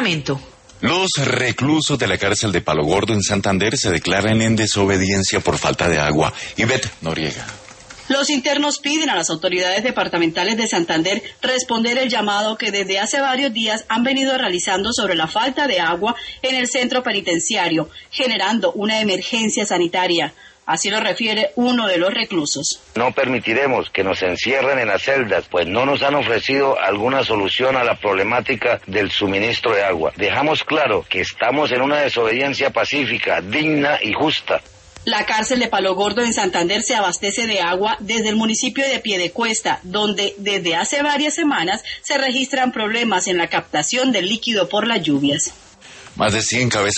Los reclusos de la cárcel de Palo Gordo en Santander se declaran en desobediencia por falta de agua. Ivette Noriega. Los internos piden a las autoridades departamentales de Santander responder el llamado que desde hace varios días han venido realizando sobre la falta de agua en el centro penitenciario, generando una emergencia sanitaria. Así lo refiere uno de los reclusos. No permitiremos que nos encierren en las celdas, pues no nos han ofrecido alguna solución a la problemática del suministro de agua. Dejamos claro que estamos en una desobediencia pacífica, digna y justa. La cárcel de Palo Gordo en Santander se abastece de agua desde el municipio de Piedecuesta, donde desde hace varias semanas se registran problemas en la captación del líquido por las lluvias. Más de 100 cabezas